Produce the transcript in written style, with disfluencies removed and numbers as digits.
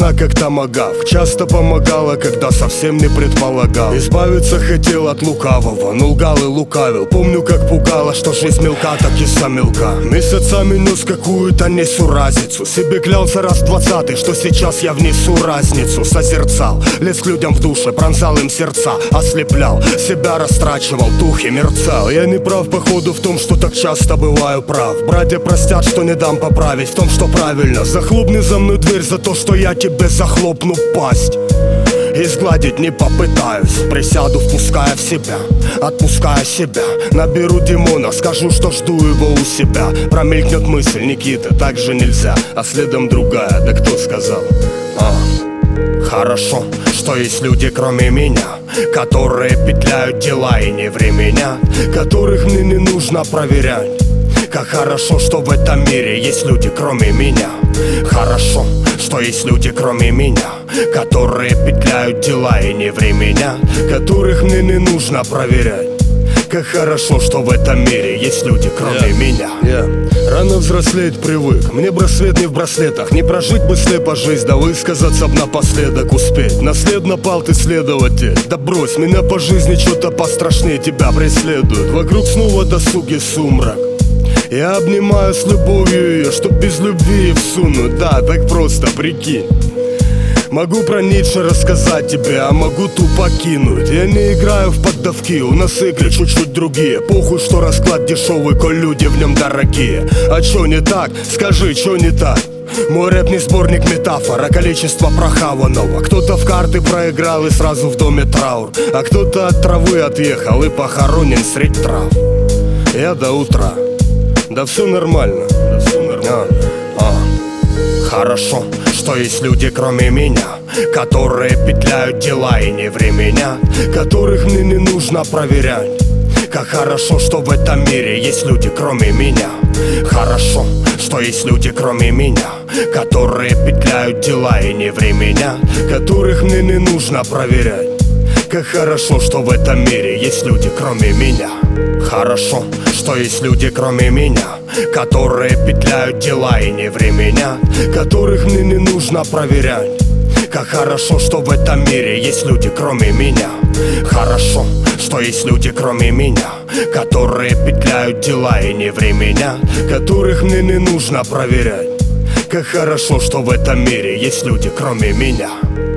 она как томагавк, часто помогала, когда совсем не предполагал. Избавиться хотел от лукавого, но лгал и лукавил. Помню, как пугало, что жизнь мелка, так и сам мелка. Месяцами нес какую-то несуразицу. Себе клялся раз 20-й, что сейчас я внесу разницу. Созерцал, лез к людям в душе, пронзал им сердца, ослеплял, себя растрачивал, духи мерцал. Я не прав, походу, в том, что так часто бываю прав. Братья простят, что не дам поправить в том, что правильно. Захлопни за мной дверь за то, что я тебе захлопну пасть. И сгладить не попытаюсь. Присяду, впуская в себя, отпуская себя. Наберу Димона, скажу, что жду его у себя. Промелькнет мысль: Никита, так же нельзя. А следом другая: да кто сказал? Хорошо, что есть люди кроме меня, которые петляют дела и не временят, которых мне не нужно проверять. Как хорошо, что в этом мире есть люди кроме меня. Хорошо, что есть люди кроме меня, которые петляют дела и не временят, которых мне не нужно проверять. Как хорошо, что в этом мире есть люди кроме меня. Рано взрослеть привык, мне браслет не в браслетах. Не прожить бы слепо жизнь, да высказаться б напоследок успеть. Наследно пал ты следователь, да брось, меня по жизни что-то пострашнее тебя преследует. Вокруг снова досуг и сумрак. Я обнимаю с любовью ее, чтоб без любви всунуть. Да, так просто, прикинь. Могу про Ницше рассказать тебе, а могу тупо кинуть. Я не играю в поддавки, у нас игры чуть-чуть другие. Похуй, что расклад дешевый, коль люди в нем дорогие. А чё не так? Скажи, чё не так? Мой рэп не сборник метафор, а количество прохаванного. Кто-то в карты проиграл и сразу в доме траур, а кто-то от травы отъехал и похоронен средь трав. Я до утра. Да все нормально, да все нормально. Хорошо, что есть люди кроме меня, которые петляют дела и не временят, которых мне не нужно проверять. Как хорошо, что в этом мире есть люди кроме меня. Хорошо, что есть люди кроме меня, которые петляют дела и не временят, которых мне не нужно проверять. Как хорошо, что в этом мире есть люди кроме меня. Хорошо, что есть люди кроме меня, которые петляют дела и не временят, которых мне не нужно проверять. Как хорошо, что в этом мире есть люди кроме меня. Хорошо, что есть люди кроме меня, которые петляют дела и не временят, которых мне не нужно проверять. Как хорошо, что в этом мире есть люди кроме меня.